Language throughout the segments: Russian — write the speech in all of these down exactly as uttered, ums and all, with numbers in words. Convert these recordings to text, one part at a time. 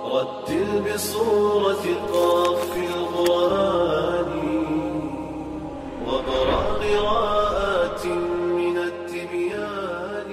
رتل بصورة قاف في القرآن واقرأ قراءات من التبيان.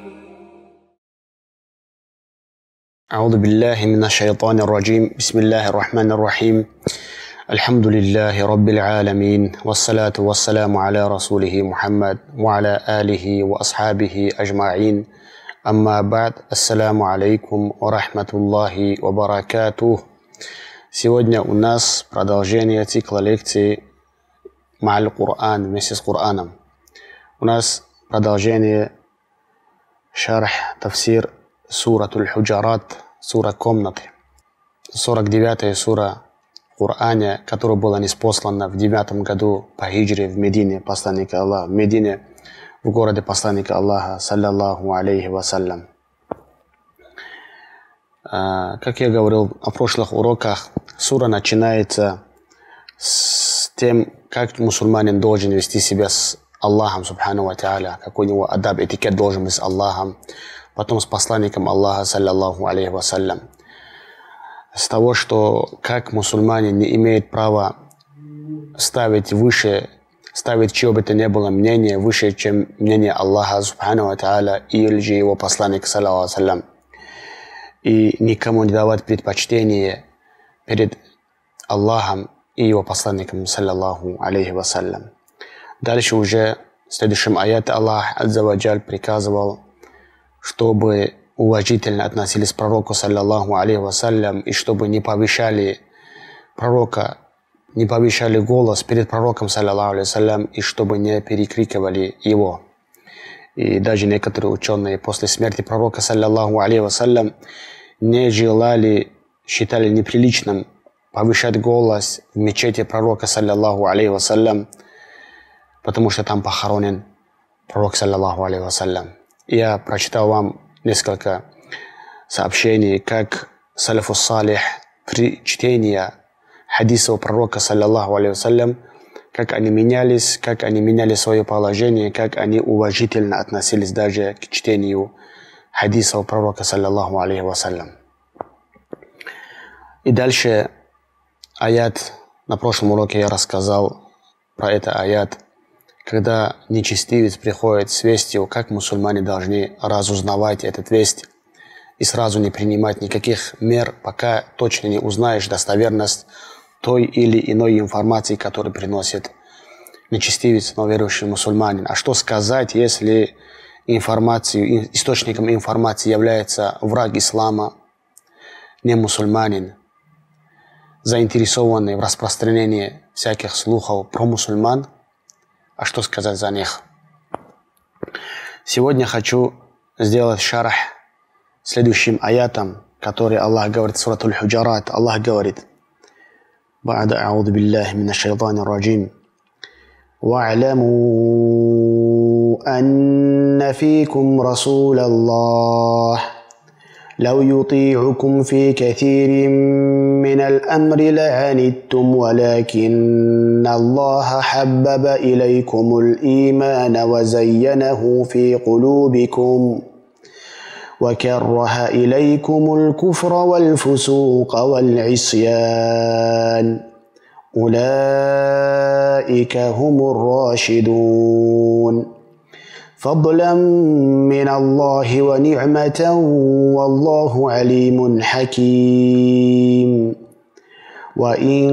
أعوذ بالله من الشيطان الرجيم. بسم الله الرحمن الرحيم. الحمد لله رب العالمين، والصلاة والسلام على رسوله محمد وعلى آله وأصحابه أجمعين. أما بعد. Ассаламу алейкум ва рахматуллахи ва баракатух. Сегодня у нас продолжение цикла лекций Ма'аль Кур'ан, вместе с Кур'аном. У нас продолжение шарх, тафсир суратуль Худжарат, сура комнаты. сорок девятая сура в Коране, которая была ниспослана в девятом году по хиджре в Медине посланника Аллаха, в Медине, в городе посланника Аллаха, саллаллаху алейхи вассалям. Как я говорил о прошлых уроках, сура начинается с тем, как мусульманин должен вести себя с Аллахом, субхану ва тааля, какой у него адаб, этикет должен быть с Аллахом, потом с посланником Аллаха, саллаллаху алейхи вассалям. С того, что как мусульманин не имеет права ставить выше, ставить чье бы то ни было мнение выше, чем мнение Аллаха, субхану ва тааля, или же его посланника, саллаллаху алейхи вассалям. И никому не давать предпочтение перед Аллахом и его посланником, саллаллаху алейхи вассалям. Дальше уже в следующем аяте Аллах азза ва джаль приказывал, чтобы уважительно относились к пророку, саллаллаху алейхи вассалям, и чтобы не повышали пророка, не повышали голос перед пророком, саллаллаху алейхи вассалям, и чтобы не перекрикивали его. И даже некоторые ученые после смерти пророка, саллаллаху алейхи вассалям, не желали, считали неприличным повышать голос в мечети пророка, саллаллаху алейхи вассалям, потому что там похоронен пророк, саллаллаху алейхи вассалям. Я прочитал вам несколько сообщений, как салафус салих при чтении хадисов пророка, саллаллаху алейхи вассалям, как они менялись, как они меняли свое положение, как они уважительно относились даже к чтению хадисов пророка, саллаллаху алейхи вассалям. И дальше аят, на прошлом уроке я рассказал про это аят, когда нечестивец приходит с вестью, как мусульмане должны разузнавать этот весть и сразу не принимать никаких мер, пока точно не узнаешь достоверность той или иной информации, которую приносит нечестивец, но верующий мусульманин. А что сказать, если информацию, источником информации является враг ислама, не мусульманин, заинтересованный в распространении всяких слухов про мусульман? А что сказать за них? Сегодня хочу сделать шарх следующим аятам, который Аллах говорит в суратуль Худжарат. Аллах говорит: بعد أعوذ بالله من الشيطان الرجيم واعلموا أن فيكم رسول الله لو يطيعكم في كثير من الأمر لعنتم ولكن الله حبب إليكم الإيمان وزينه في قلوبكم وكره إليكم الكفر والفسوق والعصيان أولئك هم الراشدون فضلا من الله ونعمة والله عليم حكيم وإن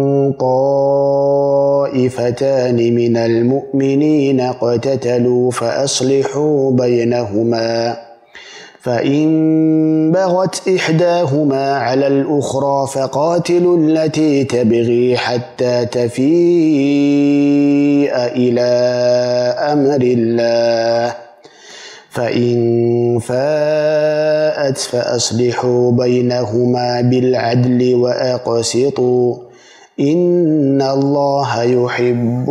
طائفتان من المؤمنين اقتتلوا فأصلحوا بينهما فإن بغت إحداهما على الأخرى فقاتلوا التي تبغي حتى تفيء إلى أمر الله فإن فاءت فأصلحوا بينهما بالعدل وأقسطوا إن الله يحب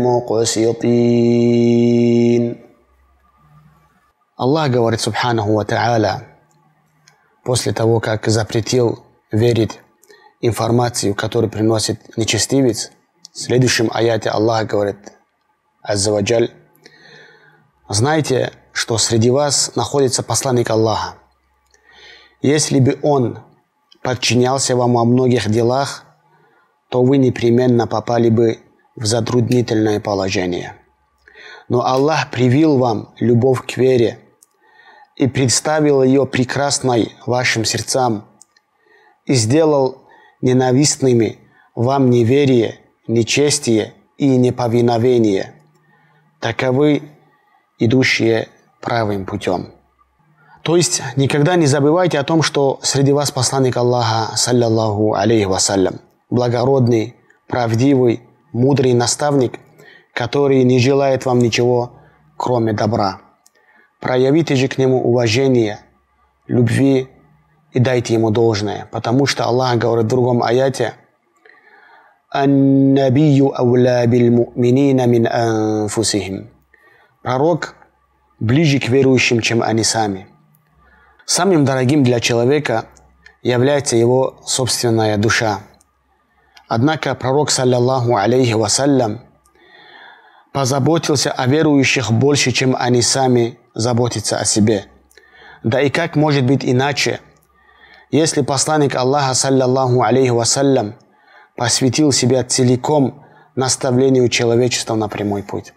المقسطين. Аллах говорит, субханаху ва тааля, после того, как запретил верить информацию, которую приносит нечестивец, в следующем аяте Аллах говорит, азза ва джаль: знайте, что среди вас находится посланник Аллаха. Если бы он подчинялся вам во многих делах, то вы непременно попали бы в затруднительное положение. Но Аллах привил вам любовь к вере и представил ее прекрасной вашим сердцам и сделал ненавистными вам неверие, нечестие и неповиновение. Таковы идущие правым путем. То есть никогда не забывайте о том, что среди вас посланник Аллаха, саллаллаху алейхи вассалям, благородный, правдивый, мудрый наставник, который не желает вам ничего, кроме добра. Проявите же к нему уважение, любви и дайте ему должное, потому что Аллах говорит в другом аяте: «Ан-набию ауля биль-му'минина мин анфусихим». Пророк ближе к верующим, чем они сами. Самым дорогим для человека является его собственная душа. Однако пророк, саллаллаху алейхи вассалям, позаботился о верующих больше, чем они сами заботятся о себе. Да и как может быть иначе, если посланник Аллаха, саллаллаху алейхи вассалям, посвятил себя целиком наставлению человечества на прямой путь.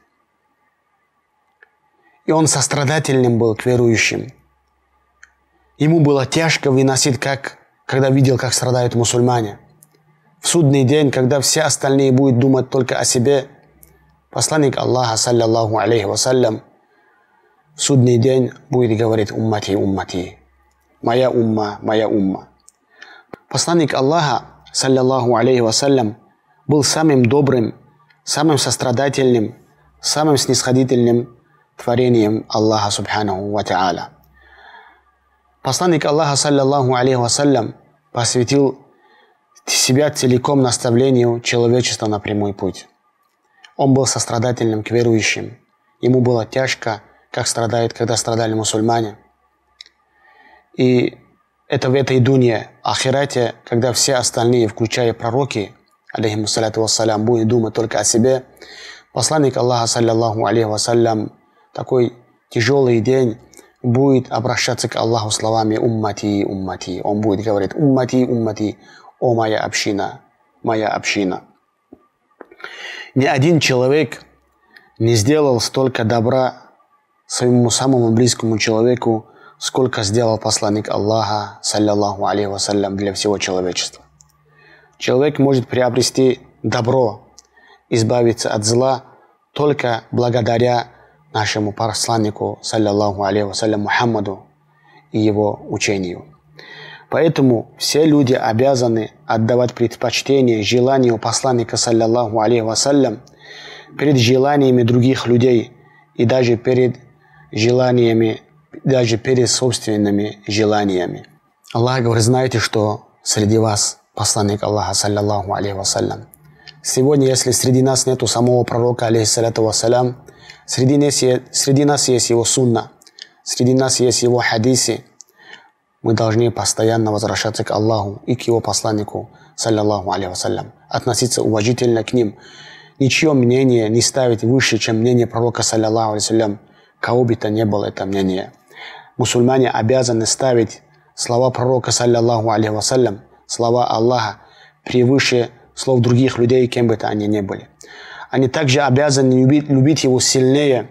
И он сострадательным был к верующим. Ему было тяжко выносить, как, когда видел, как страдают мусульмане. В судный день, когда все остальные будут думать только о себе, посланник Аллаха, саллаллаху алейхи вассалям, в судный день будет говорить: «Уммати, уммати», «Моя умма, моя умма». Посланник Аллаха, саллаллаху алейхи вассалям, был самым добрым, самым сострадательным, самым снисходительным творением Аллаха субханаху ва та'аля. Посланник Аллаха, саллаллаху алейхи вассалям, посвятил себя целиком наставлению человечества на прямой путь. Он был сострадательным к верующим. Ему было тяжко, как страдает, когда страдали мусульмане. И это в этой дуне, ахирате, когда все остальные, включая пророки, алейхиссалату вассалям, будут думать только о себе, посланник Аллаха, саллаллаху алейхи вассалям, такой тяжелый день, будет обращаться к Аллаху словами «Уммати, уммати». Он будет говорить «Уммати, уммати», «О моя община, моя община». Ни один человек не сделал столько добра своему самому близкому человеку, сколько сделал посланник Аллаха, саллаллаху алейхи вассалям, для всего человечества. Человек может приобрести добро, избавиться от зла только благодаря нашему посланнику, саллаллаху алейхи вассалям, Мухаммаду и его учению. Поэтому все люди обязаны отдавать предпочтение желанию посланника, саллаллаху алейхи вассалям, перед желаниями других людей и даже перед желаниями, даже перед собственными желаниями. Аллах говорит: знаете, что среди вас посланник Аллаха, саллаллаху алейхи вассалям. Сегодня, если среди нас нету самого пророка, алейхиссалату вассалям, среди нас, среди нас есть его сунна, среди нас есть его хадисы, мы должны постоянно возвращаться к Аллаху и к его посланнику, саллаллаху алейхи вассалям, относиться уважительно к ним, ничье мнение не ставить выше, чем мнение пророка, саллаллаху алейхи вассалям, кого бы то ни было это мнение. Мусульмане обязаны ставить слова пророка, саллаллаху алейхи вассалям, слова Аллаха превыше слов других людей, кем бы то они ни были. Они также обязаны любить, любить его сильнее,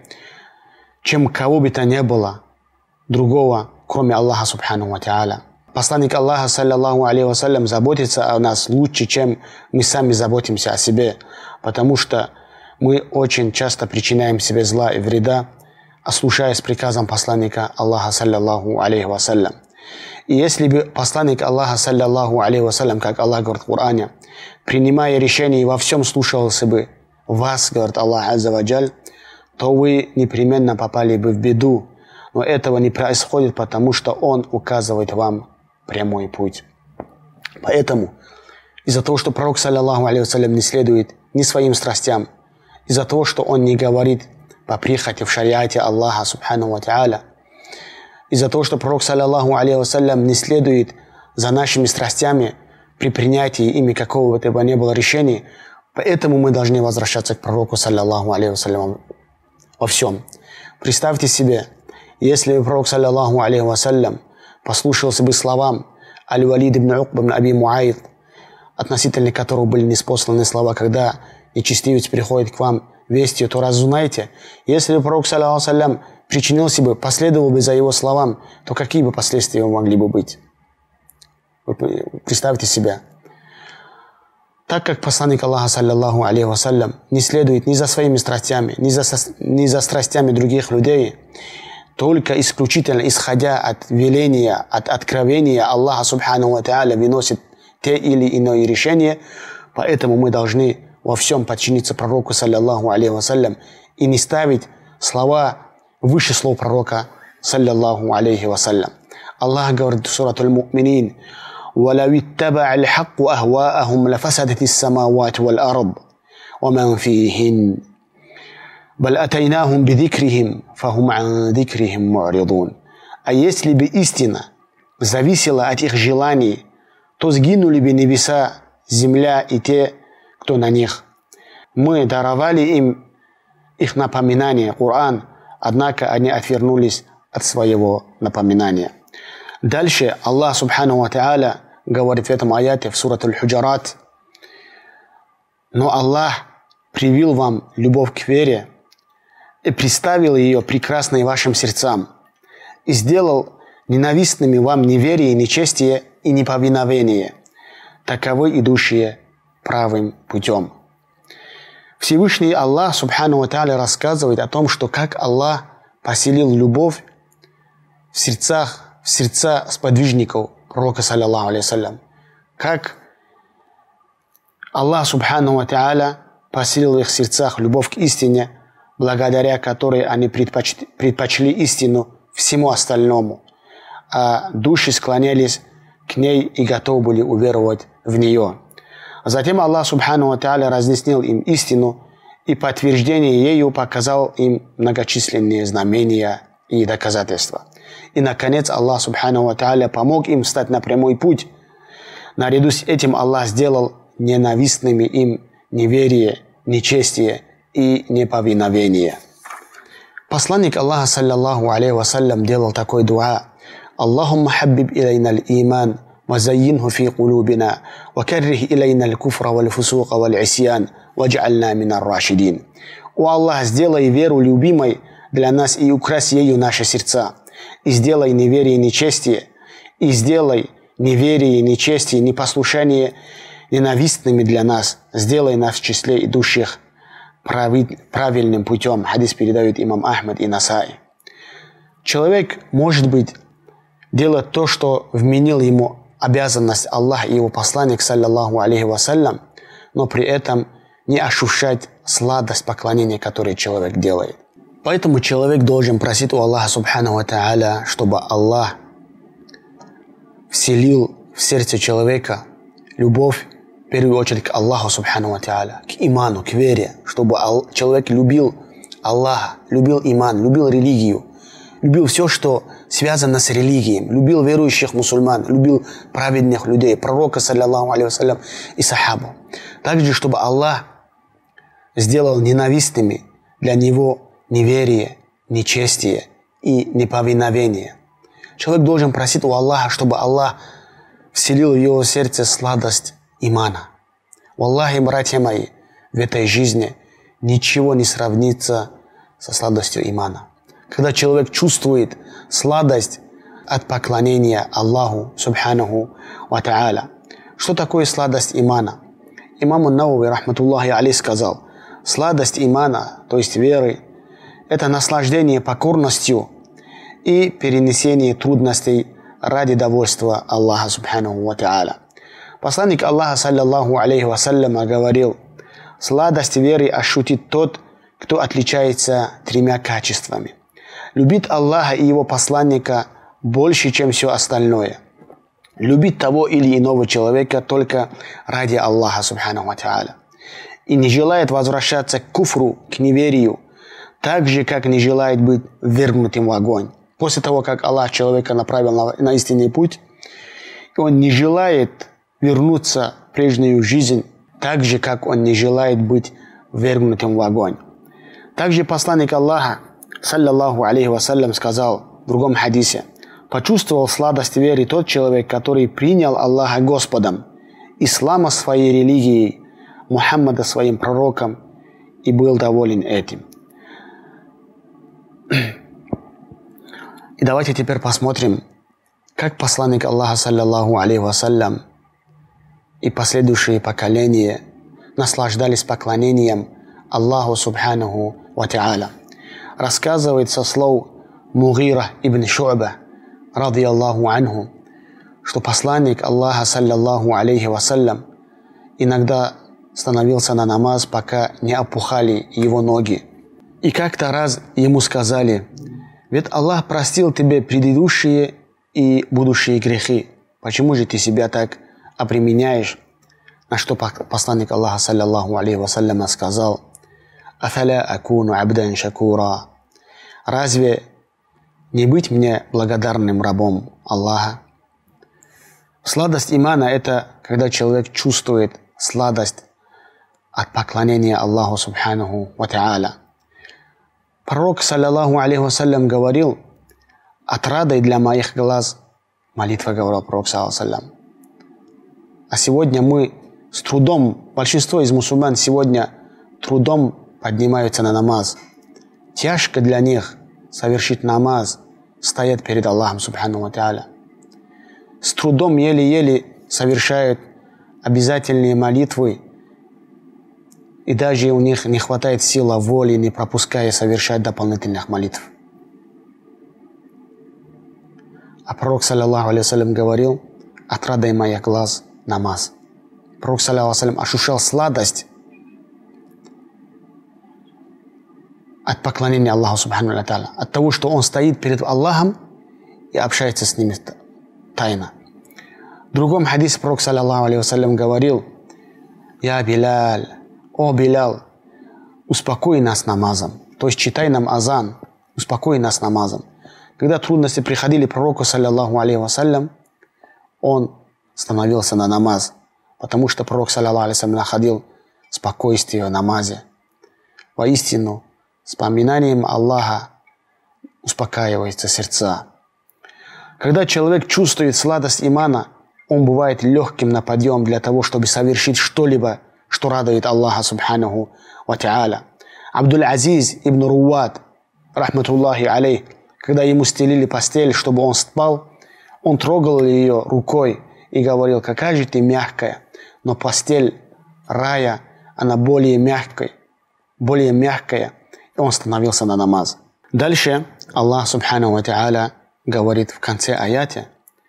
чем кого бы то ни было другого, кроме Аллаха субхану ва та'аля. Посланник Аллаха, саллаллаху алейхи вассалям, заботится о нас лучше, чем мы сами заботимся о себе, потому что мы очень часто причиняем себе зла и вреда, ослушаясь приказам посланника Аллаха, саллаллаху алейхи вассалям. И если бы посланник Аллаха, саллаллаху алейхи вассалям, как Аллах говорит в Коране, принимая решение и во всем слушался бы вас, говорит Аллах азза ва джаль, то вы непременно попали бы в беду. Но этого не происходит, потому что Он указывает вам прямой путь. Поэтому из-за того, что пророк, саллаллаху алейхи вассалям, не следует ни своим страстям, из-за того, что он не говорит по прихоти в шариате Аллаха субхану ва та'аля, из-за того, что пророк, саллаллаху алейхи вассалям, не следует за нашими страстями при принятии ими какого бы то ни было решения, поэтому мы должны возвращаться к пророку, саллаллаху алейхи вассалям, во всем. Представьте себе, если бы пророк, саллаллаху алейхи вассалям, послушался бы словам Аль-Валид ибн Укба ибн Аби Муайд, относительно которого были ниспосланы слова: когда нечестивец приходит к вам вестью, то разузнайте. Если бы пророк, саллаллаху алейхи ва саллям, причинился бы, последовал бы за его словам, то какие бы последствия могли бы быть? Вы представьте себя. Так как посланник Аллаха, саллаллаху алейхи ва саллям, не следует ни за своими страстями, ни за, ни за страстями других людей, только исключительно исходя от веления, от откровения Аллаха субхану ва тааля выносит те или иное решение, поэтому мы должны во всем подчиниться пророку, саллаллаху алейхи ва саллям, и не ставить слова выше слов пророка, саллаллаху алейхи ва саллям. Аллах говорит в сурату Аль-Му'минин: وَلَوِ اتَّبَعَ الْحَقُّ أَهْوَاءَهُمْ لَفَسَدَتِ السَّمَاوَاتُ وَالْأَرْضُ وَمَنْ فِيهِنَّ بَلْ أَتَيْنَاهُمْ بِذِكْرِهِمْ فَهُمْ عَنْ ذِكْرِهِمْ مُعْرِضُونَ. А если бы истина зависела от их желаний, то сгинули бы небеса, земля и те, кто на них. Мы даровали им их напоминание, Коран, однако они отвернулись от своего напоминания. Дальше Аллах субхану ва тааля говорит в этом аяте, в сурат Аль-Худжарат: но Аллах привил вам любовь к вере и представил ее прекрасной вашим сердцам и сделал ненавистными вам неверие, нечестие и неповиновение, таковы идущие правым путем. Всевышний Аллах субхану ва тааля рассказывает о том, что как Аллах поселил любовь в сердцах, в сердца сподвижников пророка, саллаллаху алейхи ва саллям. Как Аллах субхану ва тааля поселил в их сердцах любовь к истине, благодаря которой они предпочли, предпочли истину всему остальному, а души склонялись к ней и готовы были уверовать в нее. Затем Аллах субхану ва тааля разъяснил им истину и подтверждение ею показал им многочисленные знамения и доказательства. И, наконец, Аллах субхану ва тааля помог им встать на прямой путь. Наряду с этим Аллах сделал ненавистными им неверие, нечестие и неповиновение. Посланник Аллаха, саллаллаху алейхи ва саллям, делал такой дуа: «Аллахумма хаббиб илайна аль-иман ва заййинху фи кулубина ва каррих илайна аль-куфра валь-фусука валь-исьян вадж'альна мин ар-рашидин». О Аллах, сделай веру любимой для нас и укрась ею наши сердца, и сделай неверие и нечестие, и сделай неверие, нечестие, непослушание ненавистными для нас, сделай нас в числе идущих правильным путем. Хадис передают имам Ахмад и Насаи. Человек, может быть, делать то, что вменил ему обязанность Аллах и его посланник, саллаллаху алейхи ва саллям, но при этом не ощущать сладость поклонения, которое человек делает. Поэтому человек должен просить у Аллаха субхану ва тааля, чтобы Аллах вселил в сердце человека любовь, в первую очередь, к Аллаху субхану ва тааля, к иману, к вере, чтобы человек любил Аллаха, любил иман, любил религию, любил все, что связано с религией, любил верующих мусульман, любил праведных людей, пророка, саллаллаху алейхи ва саллям, и сахабу. Также, чтобы Аллах сделал ненавистными для него неверие, нечестие и неповиновение. Человек должен просить у Аллаха, чтобы Аллах вселил в его сердце сладость имана. Валлахи, братья мои, в этой жизни ничего не сравнится со сладостью имана. Когда человек чувствует сладость от поклонения Аллаху субханаху ва тааля. Что такое сладость имана? Имам ан-Навави, рахматуллахи алейхи, сказал: сладость имана, то есть веры, это наслаждение покорностью и перенесение трудностей ради довольства Аллаха субханаху ва тааля. Посланник Аллаха, саллаллаху алейхи ва саллям, говорил: сладость веры ощутит тот, кто отличается тремя качествами. Любит Аллаха и его посланника больше, чем все остальное. Любит того или иного человека только ради Аллаха субханаху ва тааля. И не желает возвращаться к куфру, к неверию, так же, как не желает быть ввергнутым в огонь. После того, как Аллах человека направил на, на истинный путь, он не желает вернуться в прежнюю жизнь, так же, как он не желает быть ввергнутым в огонь. Также посланник Аллаха, саллаллаху алейхи ва саллям, сказал в другом хадисе: Почувствовал сладость веры тот человек, который принял Аллаха Господом, ислама своей религией, Мухаммада своим пророком и был доволен этим. И давайте теперь посмотрим, как посланник Аллаха, саллаллаху алейхи вассалям, и последующие поколения наслаждались поклонением Аллаху субханаху ва та'аля. Рассказывает со слов Мугира ибн Шу'ба, ради Аллаху анху, что посланник Аллаха, саллаллаху алейхи вассалям, иногда становился на намаз, пока не опухали его ноги. И как-то раз ему сказали: ведь Аллах простил тебе предыдущие и будущие грехи. Почему же ты себя так обременяешь? На что посланник Аллаха, саллаллаху алейхи вассалям, сказал: «Афаля акуну абдан шакура». Разве не быть мне благодарным рабом Аллаха? Сладость имана – это когда человек чувствует сладость от поклонения Аллаху субханаху ва та'аля. Пророк, саллаллаху алейхи вассалям, говорил: «Отрадой для моих глаз» молитва, говорил пророк, саллаллаху алейхи вассалям. А сегодня мы с трудом, большинство из мусульман сегодня трудом поднимаются на намаз. Тяжко для них совершить намаз, стоят перед Аллахом субхану ва та'аля. С трудом еле-еле совершают обязательные молитвы, и даже у них не хватает силы воли, не пропуская совершать дополнительных молитв. А пророк, саллаллаху алейхи вассалям, говорил: «Отрадой моих глаз намаз». Пророк, саллаллаху алейхи вассалям, ощущал сладость от поклонения Аллаху субхану ва та'аля, от того, что он стоит перед Аллахом и общается с ними тайно. В другом хадисе пророк, саллаллаху алейхи вассалям, говорил: «Я Билаль, о Билял, успокой нас намазом». То есть читай нам азан, успокой нас намазом. Когда трудности приходили пророку, саллаллаху алейхи вассалям, он становился на намаз, потому что пророк, саллаллаху алейхи вассалям, находил спокойствие в намазе. Воистину, с поминанием Аллаха успокаиваются сердца. Когда человек чувствует сладость имана, он бывает легким на подъем для того, чтобы совершить что-либо, что радует Аллаха субханаху ва та'аля. Абдуль-Азиз ибн Руад, рахматуллахи алейх, когда ему стелили постель, чтобы он спал, он трогал ее рукой и говорил: какая же ты мягкая, но постель рая, она более мягкая, более мягкая, и он становился на намаз. Дальше Аллах субхану ва та'аля говорит в конце аяте: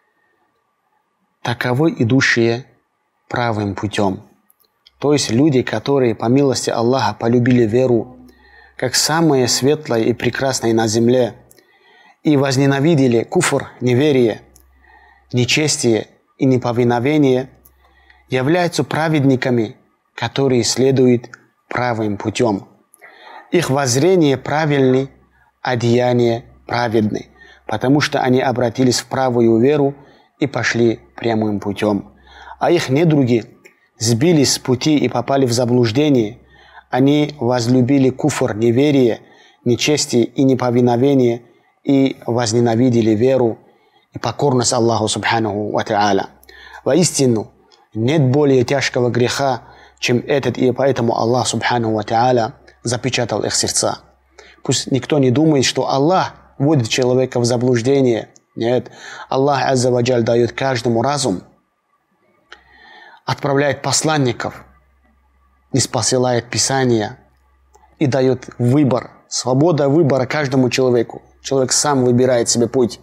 таковы идущие правым путем. То есть люди, которые по милости Аллаха полюбили веру как самое светлое и прекрасное на земле и возненавидели куфр, неверие, нечестие и неповиновение, являются праведниками, которые следуют правым путем. Их воззрение правильны, а деяния праведны, потому что они обратились в правую веру и пошли прямым путем. А их недруги сбились с пути и попали в заблуждение. Они возлюбили куфр, неверие, нечестие и неповиновение и возненавидели веру и покорность Аллаху субханаху ва та'аля. Воистину, нет более тяжкого греха, чем этот, и поэтому Аллах субханаху ва та'аля запечатал их сердца. Пусть никто не думает, что Аллах вводит человека в заблуждение. Нет, Аллах азза ва джаль дает каждому разум, отправляет посланников, и посылает Писания и дает выбор, свобода выбора каждому человеку. Человек сам выбирает себе путь.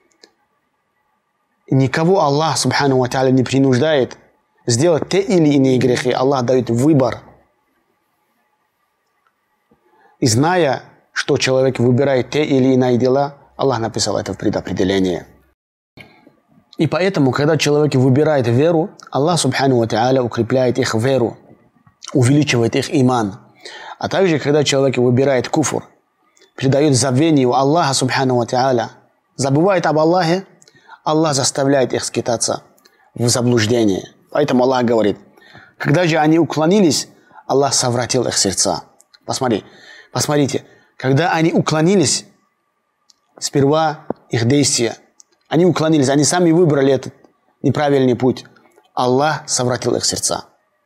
И никого Аллах субхану ва та'аля не принуждает сделать те или иные грехи. Аллах дает выбор. И зная, что человек выбирает те или иные дела, Аллах написал это в предопределении. И поэтому, когда человек выбирает веру, Аллах субхану ва та'аля укрепляет их веру, увеличивает их иман. А также, когда человек выбирает куфр, предает забвению Аллаха субхану ва та'аля, забывает об Аллахе, Аллах заставляет их скитаться в заблуждении. Поэтому Аллах говорит: когда же они уклонились, Аллах совратил их сердца. Посмотри, посмотрите, когда они уклонились, сперва их действия, Они уклонились, они сами выбрали этот неправильный путь. Аллах совратил их сердца.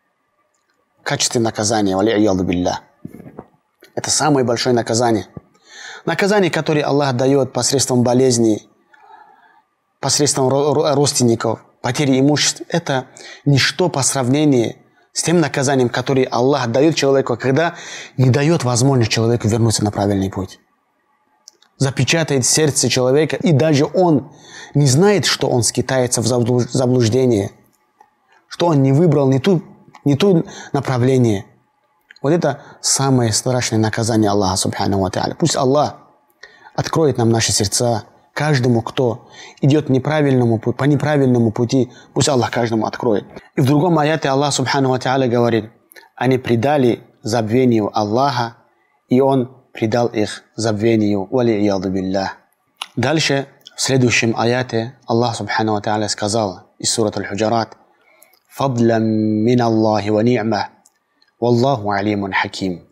В качестве наказания. Валияду билля. Это самое большое наказание. Наказание, которое Аллах дает посредством болезней, посредством родственников, потери имущества, это ничто по сравнению с тем наказанием, которое Аллах дает человеку, когда не дает возможность человеку вернуться на правильный путь. Запечатает сердце человека, и даже он не знает, что он скитается в заблуждении, что он не выбрал не ту, не ту направление. Вот это самое страшное наказание Аллаха субхану ва тааля. Пусть Аллах откроет нам наши сердца, каждому, кто идет неправильному, по неправильному пути, пусть Аллах каждому откроет. И в другом аяте Аллах субхану ва тааля говорит: они предали забвению Аллаха, и Он предал их забвению. Валияду биллях. Дальше, в следующем аяте, Аллах субхану ва тааля сказал из сурат Аль-Худжарат: «Фадлам мин Аллахи ва ни'ма, валлаху алимун хаким».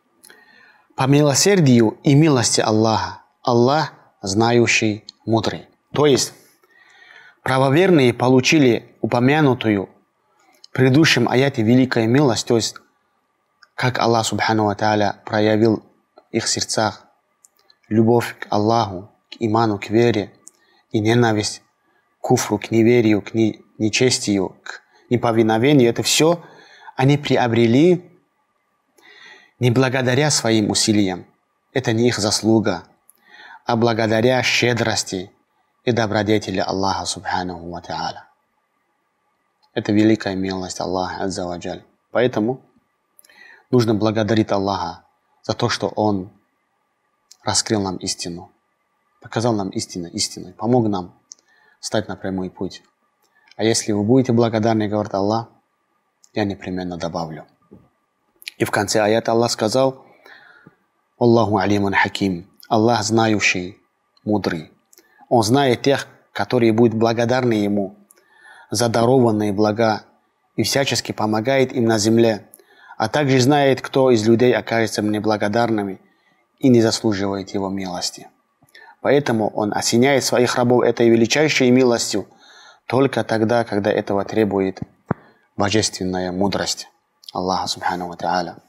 По милосердию и милости Аллаха, Аллах знающий, мудрый. То есть, правоверные получили упомянутую в предыдущем аяте великая милость, то есть, как Аллах субхану ва тааля проявил в их сердцах любовь к Аллаху, к иману, к вере, и ненависть к куфру, к неверию, к нечестию, к неповиновению. Это все они приобрели не благодаря своим усилиям. Это не их заслуга, а благодаря щедрости и добродетели Аллаха субханаху ва тааля. Это великая милость Аллаха азза ва джаль. Поэтому нужно благодарить Аллаха за то, что Он раскрыл нам истину, показал нам истину, истину, помог нам стать на прямой путь. А если вы будете благодарны, говорит Аллах, я непременно добавлю. И в конце аята Аллах сказал: «Аллаху алимун хаким». Аллах знающий, мудрый. Он знает тех, которые будут благодарны Ему за дарованные блага и всячески помогает им на земле, а также знает, кто из людей окажется неблагодарными и не заслуживает Его милости. Поэтому Он осеняет своих рабов этой величайшей милостью только тогда, когда этого требует божественная мудрость Аллаха субхану ва тааля.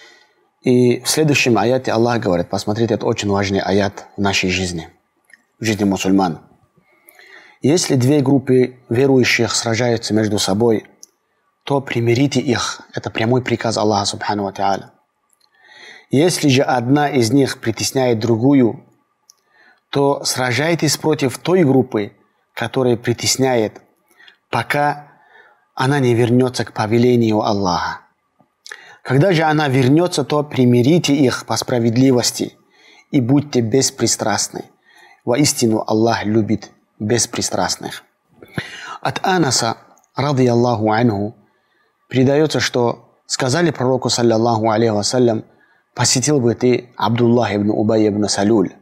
И в следующем аяте Аллах говорит, посмотрите, это очень важный аят в нашей жизни, в жизни мусульман. Если две группы верующих сражаются между собой, то примирите их. Это прямой приказ Аллаха субхану ва тааля. Если же одна из них притесняет другую, то сражайтесь против той группы, которая притесняет, пока она не вернется к повелению Аллаха. Когда же она вернется, то примирите их по справедливости и будьте беспристрастны. Воистину Аллах любит беспристрастных. От Анаса, ради Аллаху анху, передается, что сказали пророку, саллаллаху алейхи вассалям: посетил бы ты Абдуллах ибн Убай ибн Салюль.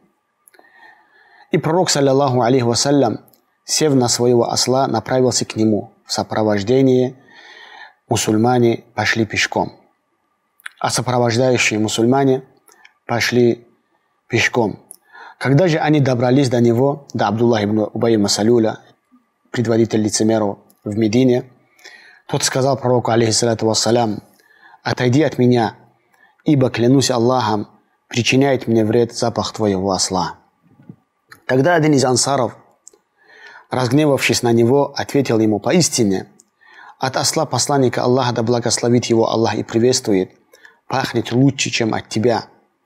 И пророк, саллаллаху алейхи вассалям, сев на своего осла, направился к нему. В сопровождении мусульмане пошли пешком, а сопровождающие мусульмане пошли пешком. Когда же они добрались до него, до Абдуллаха ибн Убай ибн Салюля, предводитель лицемеров в Медине, тот сказал пророку, алейхиссалату вассалям: отойди от меня, ибо, клянусь Аллахом, причиняет мне вред запах твоего осла. Тогда один из ансаров, разгневавшись на него, ответил ему: поистине, от осла посланника Аллаха, да благословит его Аллах и приветствует, пахнет лучше, чем от тебя.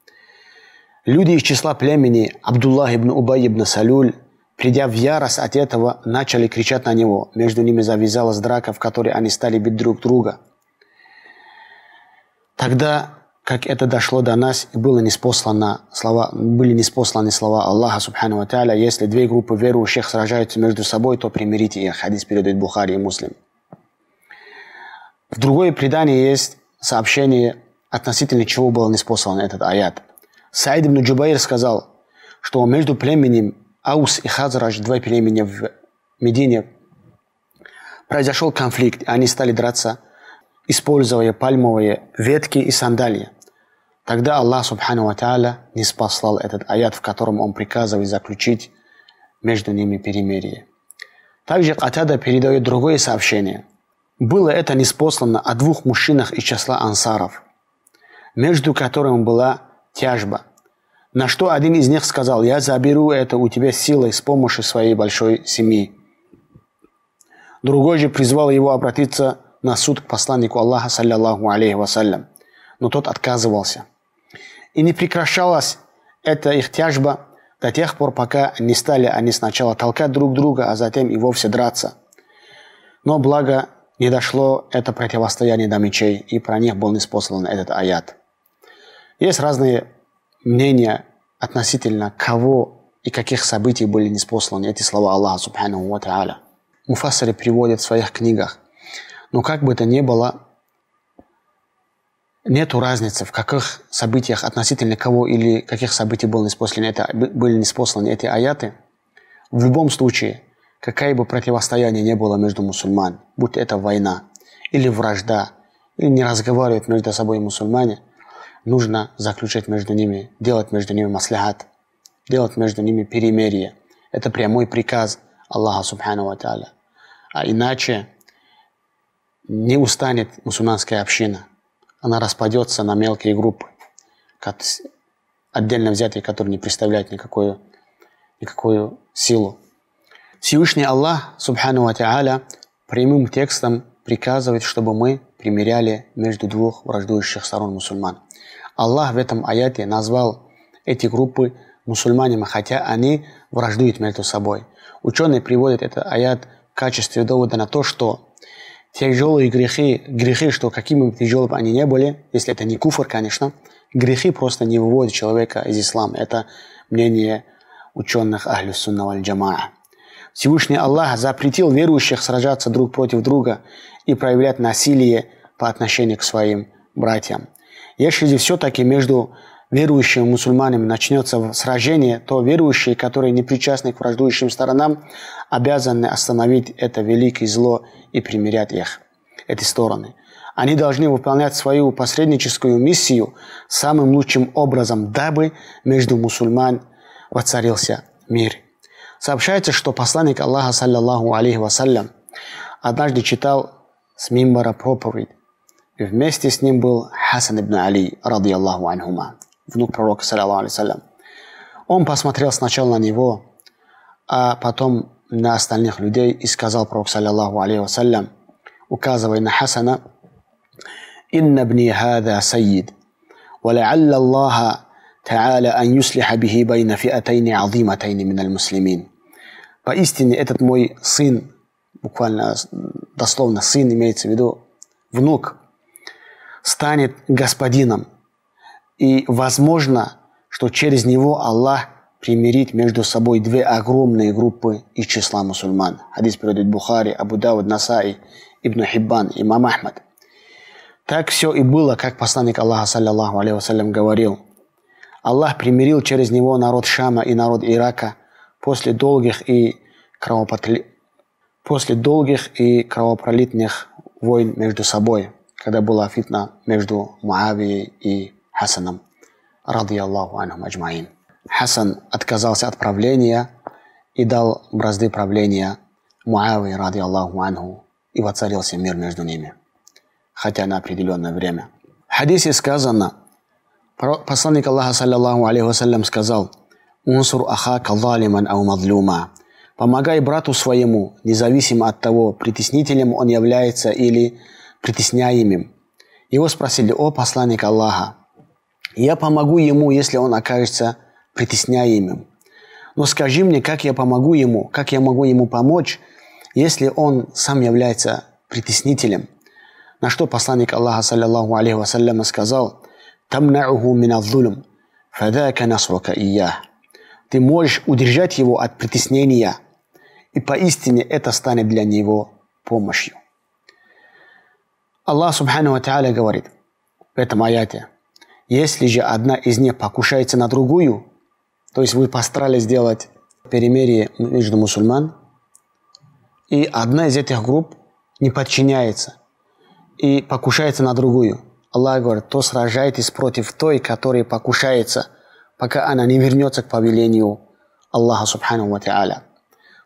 Люди из числа племени Абдуллах ибн Убай ибн Салюль, придя в ярость от этого, начали кричать на него. Между ними завязалась драка, в которой они стали бить друг друга. Тогда, как это дошло до нас, было неспослано слова, были неспосланы слова Аллаха субхану ва тааля: если две группы верующих сражаются между собой, то примирите их. Хадис передает Бухари и Муслим. В другое предание есть сообщение, относительно чего был неспослан этот аят. Саид ибн Джубайр сказал, что между племенем Аус и Хазрадж, два племени в Медине, произошел конфликт, и они стали драться, используя пальмовые ветки и сандалии. Тогда Аллах субхану ва тааля не спаслал этот аят, в котором Он приказывает заключить между ними перемирие. Также Катада передает другое сообщение. Было это ниспослано о двух мужчинах из числа ансаров, между которыми была тяжба. На что один из них сказал: «Я заберу это у тебя силой с помощью своей большой семьи». Другой же призвал его обратиться на суд к посланнику Аллаха, саллиллаху алейхи вассалям, но тот отказывался. И не прекращалась эта их тяжба до тех пор, пока не стали они сначала толкать друг друга, а затем и вовсе драться. Но благо не дошло это противостояние до мечей, и про них был ниспослан этот аят. Есть разные мнения относительно кого и каких событий были ниспосланы эти слова Аллаха субханаху ва тааля. Муфассиры приводят в своих книгах. Но как бы то ни было, нету разницы, в каких событиях относительно кого или каких событий были ниспосланы, это, были ниспосланы эти аяты. В любом случае, какое бы противостояние не было между мусульман, будь это война или вражда, или не разговаривают между собой мусульмане, нужно заключать между ними, делать между ними маслихат, делать между ними перемирие. Это прямой приказ Аллаха субхану ва тааля. А иначе не устанет мусульманская община. Она распадется на мелкие группы, отдельно взятые, которые не представляют никакую, никакую силу. Всевышний Аллах субхану ва тааля прямым текстом приказывает, чтобы мы примиряли между двух враждующих сторон мусульман. Аллах в этом аяте назвал эти группы мусульманами, хотя они враждуют между собой. Ученые приводят этот аят в качестве довода на то, что тяжелые грехи, грехи, что какими бы тяжелыми они ни были, если это не куфр, конечно, грехи просто не выводят человека из ислама. Это мнение ученых Ахлю Сунна валь Джамаа. Всевышний Аллах запретил верующих сражаться друг против друга и проявлять насилие по отношению к своим братьям. Если же все-таки между верующими мусульманами начнется сражение, то верующие, которые не причастны к враждующим сторонам, обязаны остановить это великое зло и примирять их, эти стороны. Они должны выполнять свою посредническую миссию самым лучшим образом, дабы между мусульман воцарился мир. Сообщается, что посланник Аллаха, саллиллаху алейхи вассалям, однажды читал с мимбара проповедь, и вместе с ним был Хасан ибн Али, радiyallahu анхума, внук пророка, саллиллаху алейхи вассалям. Он посмотрел сначала на него, а потом на остальных людей и сказал пророк, саллиллаху алейхи вассалям, указывая на Хасана: «Инна бни хада сайид, ва ла'алля Аллаха та'аля ан юслиха бихи байна фиатайни азиматайни миналь муслимин». Поистине этот мой сын, буквально дословно сын имеется в виду внук, станет господином. И возможно, что через него Аллах примирит между собой две огромные группы из числа мусульман. Хадис переводит Бухари, Абу Дауд, Насаи, Ибн Хиббан, имам Ахмад. Так все и было, как посланник Аллаха, саллиллаху алейхи вассалям, говорил. Аллах примирил через него народ Шама и народ Ирака после долгих и кровопотли... после долгих и кровопролитных войн между собой, когда была фитна между Муавией и Хасаном, радiyallahu анхум аджмаин. Хасан отказался от правления и дал бразды правления Муавии, радiyallahu анху, и воцарился мир между ними, хотя на определенное время. В хадисе сказано, посланник Аллаха, саллиллаху алейхи вассалям, сказал: «Унсур ахака залиман ау мазлума». Помогай брату своему, независимо от того, притеснителем он является или притесняемым. Его спросили: «О посланник Аллаха, я помогу ему, если он окажется притесняемым. Но скажи мне, как я помогу ему, как я могу ему помочь, если он сам является притеснителем?» На что посланник Аллаха, саллиллаху алейхи вассалям, сказал: «Тамна'уху миназ-зулм, фадака насрука иях». Ты можешь удержать его от притеснения, и поистине это станет для него помощью. Аллах субхану ва тааля говорит в этом аяте: если же одна из них покушается на другую, то есть вы постарались сделать перемирие между мусульман, и одна из этих групп не подчиняется и покушается на другую, Аллах говорит: то сражайтесь против той, которая покушается, пока она не вернется к повелению Аллаха субхану ва тааля.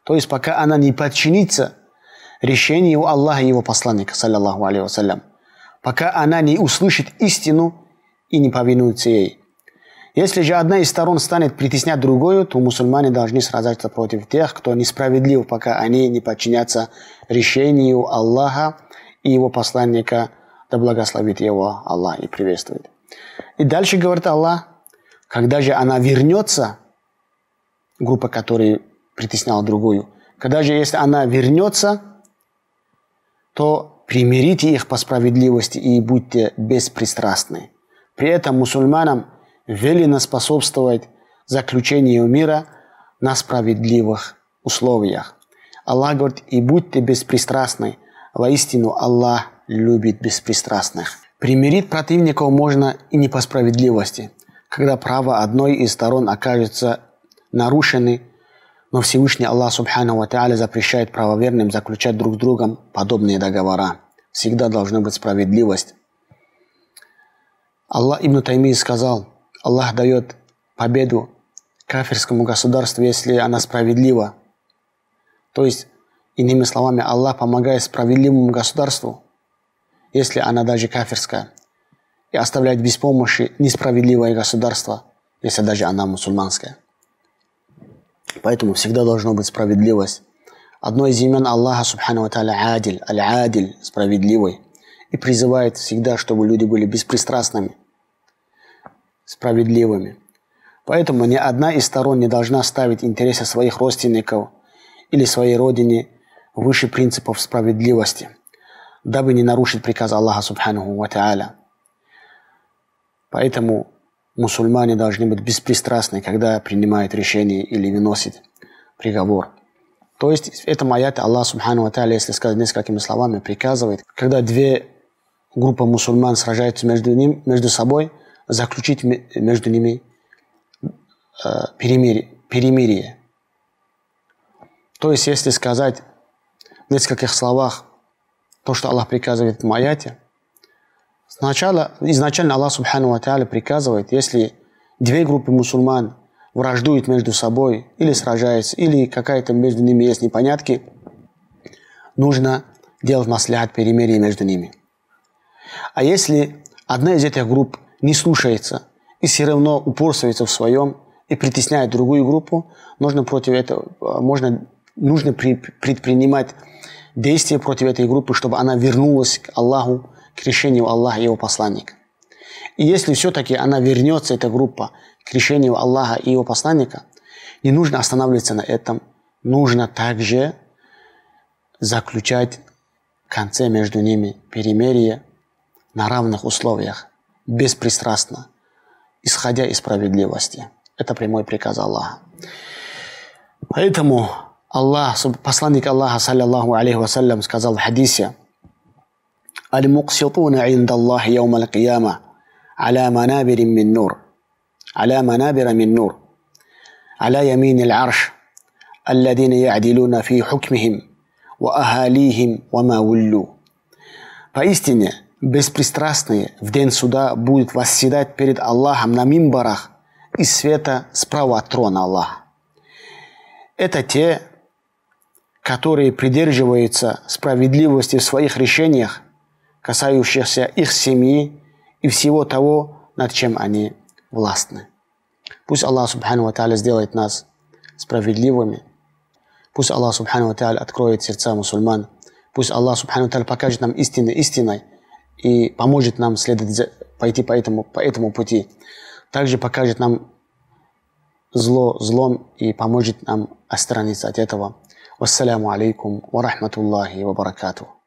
То есть пока она не подчинится решению Аллаха и его посланника, саллаллаху алейхи вассалям, пока она не услышит истину и не повинуется ей. Если же одна из сторон станет притеснять другую, то мусульмане должны сражаться против тех, кто несправедлив, пока они не подчинятся решению Аллаха и его посланника, да благословит его Аллах и приветствует. И дальше говорит Аллах, когда же она вернется, группа, которая притесняла другую, когда же, если она вернется, то примирите их по справедливости и будьте беспристрастны. При этом мусульманам велено способствовать заключению мира на справедливых условиях. Аллах говорит, и будьте беспристрастны, воистину Аллах любит беспристрастных. Примирить противников можно и не по справедливости, когда право одной из сторон окажется нарушены, но Всевышний Аллах Субханаху ва Тааля запрещает правоверным заключать друг с другом подобные договора. Всегда должна быть справедливость. Аллах Ибн Таймия сказал, Аллах дает победу кафирскому государству, если она справедлива. То есть, иными словами, Аллах помогает справедливому государству, если она даже кафирская, и оставляет без помощи несправедливое государство, если даже она мусульманская. Поэтому всегда должна быть справедливость. Одно из имен Аллаха Субхану ва Тааля Адиль, Аль-Адиль, справедливый, и призывает всегда, чтобы люди были беспристрастными, справедливыми. Поэтому ни одна из сторон не должна ставить интересы своих родственников или своей родине выше принципов справедливости, дабы не нарушить приказ Аллаха Субханаху ва Тааля. Поэтому мусульмане должны быть беспристрастны, когда принимают решение или выносят приговор. То есть в этом аяте Аллах Субхану ва Тааля, если сказать несколькими словами, приказывает, когда две группы мусульман сражаются между, ним, между собой, заключить между ними э, перемирие, перемирие. То есть если сказать в нескольких словах то, что Аллах приказывает в этом аяте, сначала, изначально Аллах Субхану ва Тааля приказывает, если две группы мусульман враждуют между собой, или сражаются, или какая-то между ними есть непонятки, нужно делать маслихат, перемирие между ними. А если одна из этих групп не слушается и все равно упорствуется в своем и притесняет другую группу, нужно против этого, можно, нужно предпринимать действия против этой группы, чтобы она вернулась к Аллаху, к решению Аллаха и его посланника. И если все-таки она вернется, эта группа, к решению Аллаха и его посланника, не нужно останавливаться на этом. Нужно также заключать в конце между ними перемирие на равных условиях, беспристрастно, исходя из справедливости. Это прямой приказ Аллаха. Поэтому Аллах, посланник Аллаха, саллаллаху алейхи вассалям, сказал в хадисе: «Аль-мукситуна инда Аллахи яума аль-кияма аля манабирин мин нур, аля манабира мин нур, аля ямин аль-арш, алладина я'дилуна фи хукмихим, ва ахалихим, ва ма вуллу». Поистине, беспристрастные в день суда будут восседать перед Аллахом на мимбарах из света справа от трона Аллаха. Это те, которые придерживаются справедливости в своих решениях, касающихся их семьи и всего того, над чем они властны. Пусть Аллах Субхану ва Тааля сделает нас справедливыми. Пусть Аллах Субхану ва Тааля откроет сердца мусульман. Пусть Аллах Субхану ва Тааля покажет нам истину истиной и поможет нам следовать, пойти по этому, по этому пути. Также покажет нам зло злом и поможет нам отстраниться от этого. Вассаляму алейкум ва рахматуллахи ва баракатух.